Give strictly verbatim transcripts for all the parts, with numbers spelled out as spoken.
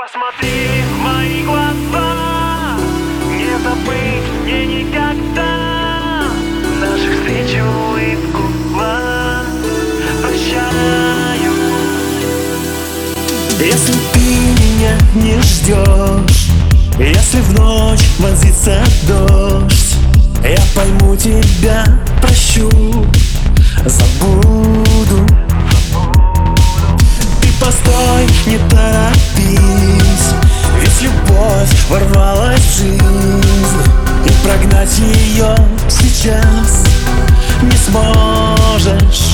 Посмотри в мои глаза, не забыть мне никогда наших встреч, улыбку, глаз. Прощаю. Если ты меня не ждешь, если в ночь вонзится дождь, я пойму тебя, прощу, забуду. Ты постой, не торопись, ведь любовь ворвалась в жизнь, и прогнать ее сейчас не сможешь.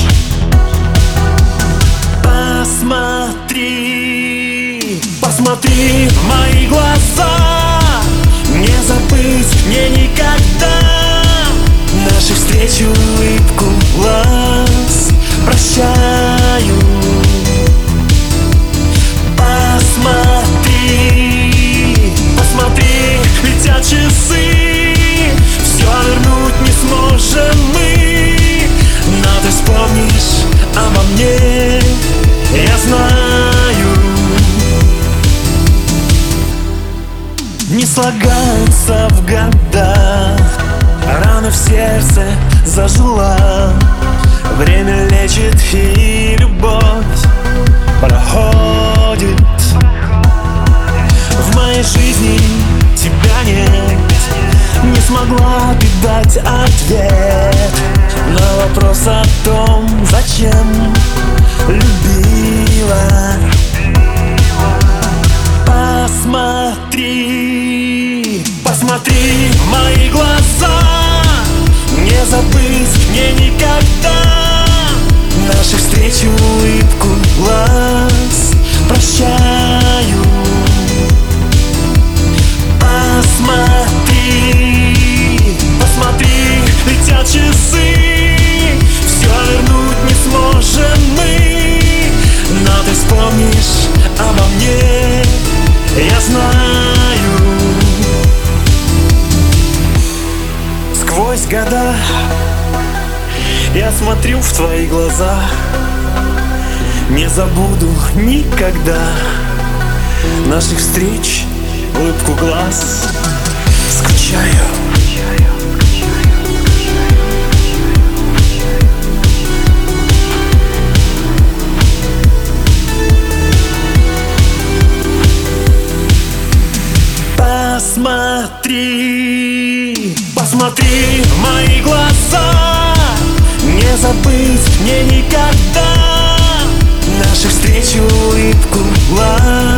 Посмотри, посмотри в мои глаза, не забыть мне никогда наших встреч, улыбку, глаз. Прощаю. Посмотри, посмотри, летят часы, все вернуть не сможем мы, но ты вспомнишь обо мне, я знаю. Не слагаются в годах, рана в сердце зажила, время лечит и любовь проходит. В моей жизни тебя нет, не смогла ты дать ответ на вопрос о том, зачем любила. Посмотри, посмотри в мои глаза, не забыть мне никогда наших встреч, улыбку, глаз. Прощаю. Посмотри, посмотри, летят часы, все вернуть не сможем мы, но ты вспомнишь обо мне, я знаю. Сквозь года я смотрю в твои глаза, не забуду никогда наших встреч, улыбку, глаз. Скучаю. Посмотри, посмотри в мои глаза, не забыть мне никогда наших встреч, улыбку, глаз.